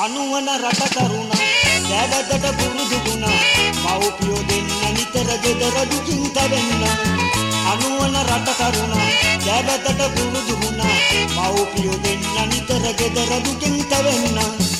අනුවන රට කරුණා දැවැදට පුරුදු වුණා මව්පියෝ දෙන්න නිතර ගෙදර දුකින් තැවෙන්න අනුවන රට කරුණා දැවැදට පුරුදු වුණා මව්පියෝ දෙන්න නිතර ගෙදර දුකින් තැවෙන්න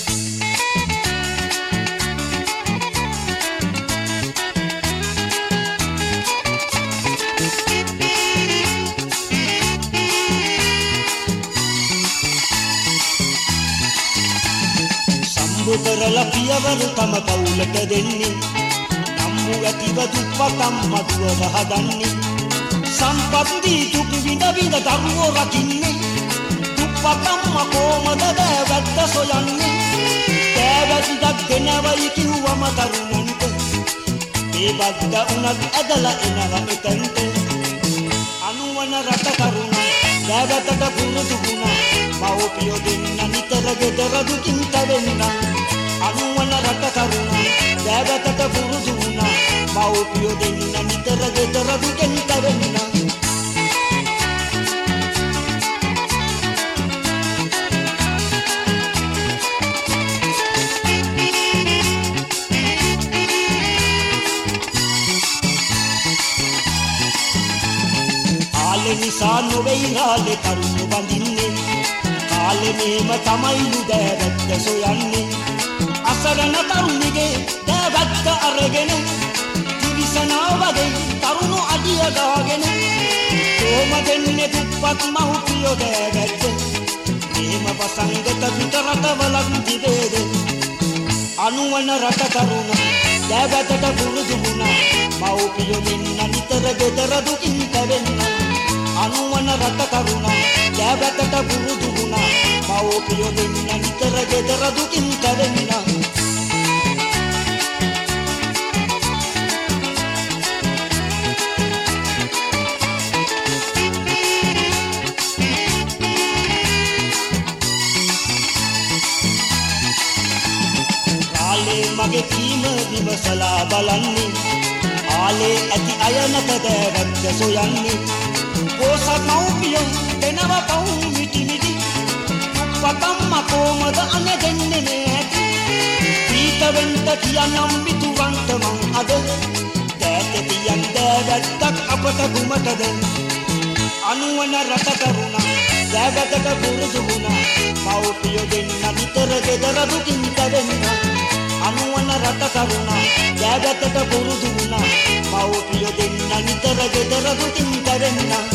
කරලා පියවරු තම පවුලට දෙන්නේ නම්මු ඇතිව දුප්පතම් මදුව වහදන්නේ සම්පත් දී දුක් විඳ විඳ දරුවෝ රකින්නේ දුප්පතම්ම කොමද වැද්ද සොයන්නේ දෑවැද්දක් දෙනවයි කිව්වම තරුණන්ට මේ බද්ද උනත් ඇදලා එනවා එතනට අනුවන රට කරුණා දෑවැද්දට පුරුදු වුණා මව්පියෝ දෙන්න නිතර ගෙදර දුකින් තැවෙන්න අනුවන රට කරුණා දැවැදට පුරුදු වුණා මව්පියෝ දෙන්න නිතර ගෙදර දුකෙන් තැවෙන්න ආලේ නිසා නොවේයි රාලේ කරුණු බඳින්නේ කාලේ මේම තමයිලු දැවැද්ද සොයන්නේ අසරණ තරුණිගේ දැවැත්ත අරගෙන දිවිසනා වගේ තරුණු අඩිය දාගෙන කොහොම දෙන්නේ දුප්පත් මව්පියෝ දැවැත්ත මේම වසංගත පිටරටවලක් දිවේද අනුවන රට කරුණා දැවැත්තට පුරුදු වුණා මව්පියෝ දෙන්න නිතර ගෙදර දුකින් තැවෙන්න අනුවන රට කරුණා දැවැත්තට පුරුදු වුණා මව්පියෝ දෙන්න නිතර ගෙදර දුකින් තැවෙන්න මගේ කීම විමසලා බලන්නේ ආලේ ඇති අය නැත දැවැද්ද සොයන්නේ පොසත් මව්පියෝ දෙනව පව් මිටි මිටි දුප්පතම්ම කොමද අන දෙන්නේ නැති පීතවෙන්ට කියනම් පිටුවන්ට මං අද දැත තියන් දැවැද්දක් අපට ගුමටද අනුවන රට කරුණා දැවැද්දට පුරුදු වුණා මව්පියෝ දෙන්න නිතර ගෙදර දුකින් තැවෙන්න අනුවන රට කරුණා දැවැත්තට පුරුදු වුණා මව්පියෝ දෙන්න නිතර ගෙදර දුකින් තැවෙන්න